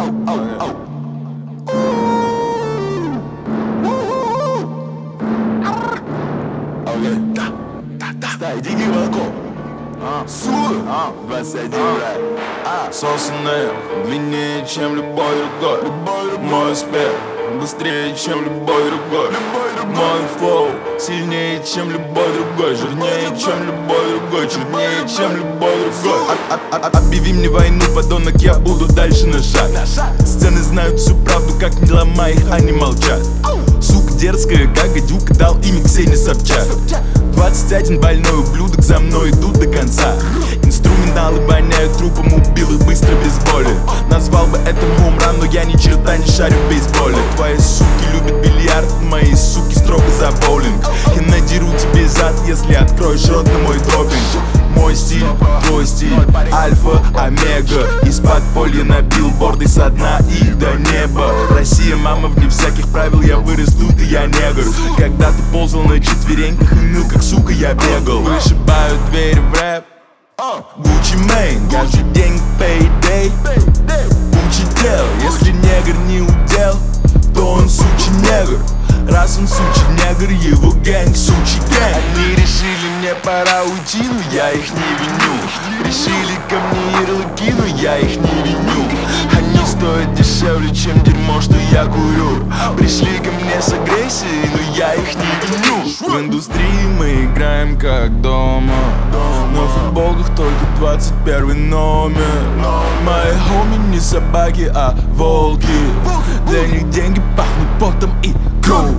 Деньги молоко. Суд 21 рай. Сосунэйл длиннее, чем любой другой. Мой успех быстрее, чем любой другой. Мой флоу сильнее, чем любой другой. Жирнее, чем любой другой. Чернее, чем любой другой. Объяви мне войну, подонок, я буду дальше на шаг. Сцены знают всю правду, как не ломай их, они молчат. Сука дерзкая, как гадюка, дал имя Ксении Собчак. 21 больной ублюдок, за мной идут до конца. Инструменталы воняют трупом, убил их быстро без боли. Назвал бы это хоумран, но я ни черта не шарю в бейсболе. Твои суки любят бильярд, мои суки строго за боулинг. Я надеру тебе зад, если откроешь рот на мой допинг. Мой стиль, твой стиль, альфа, омега. Из подполья на билборды со дна и до неба. Россия, мама, вне всяких правил, я вырос тут и я негр. Когда ты ползал на четвереньках и ныл, как сука, я бегал. Вышибаю дверь в рэп, Gucci Mane, каждый день payday. Куча дел, если негр не удел, то он сучий негр. Раз он сучий негр, его гэнг сучий гэнг. Они решили, мне пора уйти, но я их не виню. Решили ко мне ярлыки, но я их не виню. Они стоят дешевле, чем дерьмо, что я курю. Пришли ко мне с агрессией, но я их не виню. В индустрии мы играем как дома, но в футболках только 21 номер. Мои хоми не собаки, а волки. Для них деньги пахнут потом и кровью.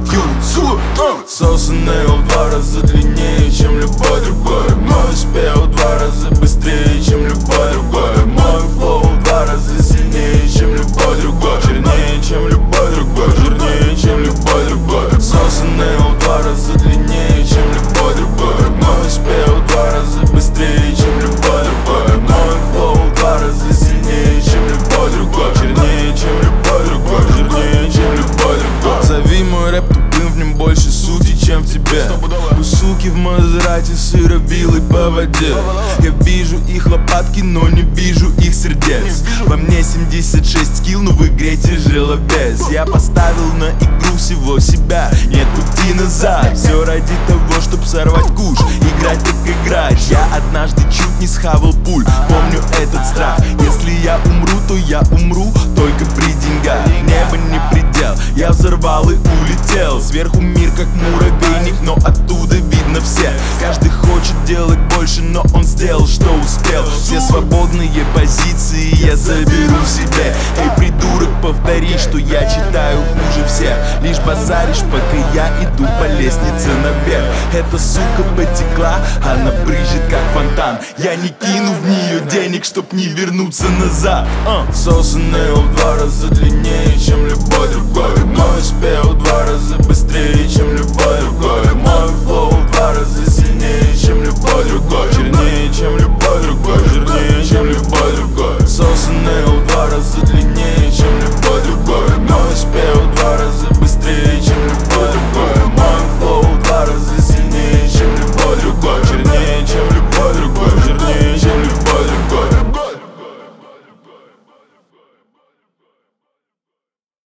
Сосунэйл в 2 раза длиннее, чем любой другой. Мой успех в 2 раза быстрее, чем любой другой. Мой флоу в 2 раза сильнее, чем любой другой. Чернее, чем любой другой. Жирнее, чем любой другой. Сосунэйл в 2 раза длиннее, чем любой другой. Мой успех в 2 раза быстрее, чем любой другой. Мой флоу в 2 раза сильнее, чем любой другой. Чернее, чем любой другой. Жирнее, чем любой другой. Зови мой рэп тупым, в нем больше сути, чем в тебе. У суки в Мазерате сыровилой по воде. Я вижу их лопатки, но не вижу их сердец. Во мне 76 килл, но в игре тяжеловес. Я поставил на игру всего себя, нет пути назад. Все ради того, чтоб сорвать куш, играть как играть. Я однажды чуть не схавал пуль, помню этот страх. Если я умру, то я умру только при деньгах. Небо не предел, я взорвал и улетел. Сверху мир как муравейник, но оттуда видно все. Каждый хочет делать больше, но он сделал, что успел. Все свободные позиции я заберу себе. Эй, придурок, повтори, что я читаю хуже всех. Лишь базаришь, пока я иду по лестнице наверх. Эта сука потекла, она брызжет как фонтан. Я не кину в нее денег, чтоб не вернуться назад. Сосунэйл в 2 раза длиннее, чем любой другой. Мой успех в 2 раза быстрее, чем любой другой.